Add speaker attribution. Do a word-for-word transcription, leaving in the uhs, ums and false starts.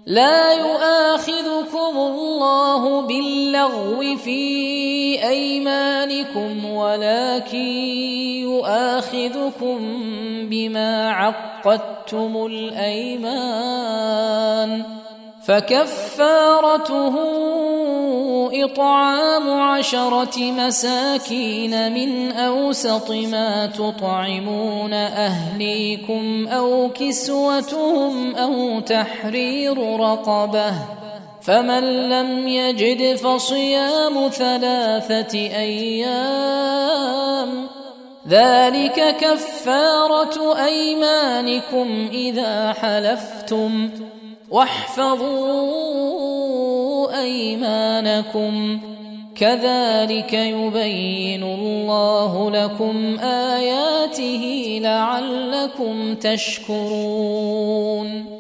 Speaker 1: لا يؤاخذكم الله باللغو في أيمانكم ولكن يؤاخذكم بما عقدتم الأيمان، فكفارته إطعام عشرة مساكين من أوسط ما تطعمون أهليكم أو كسوتهم أو تحرير رقبة، فمن لم يجد فصيام ثلاثة أيام، ذلك كفارة أيمانكم إذا حلفتم، واحفظوا أيمانكم، كذلك يبين الله لكم آياته لعلكم تشكرون.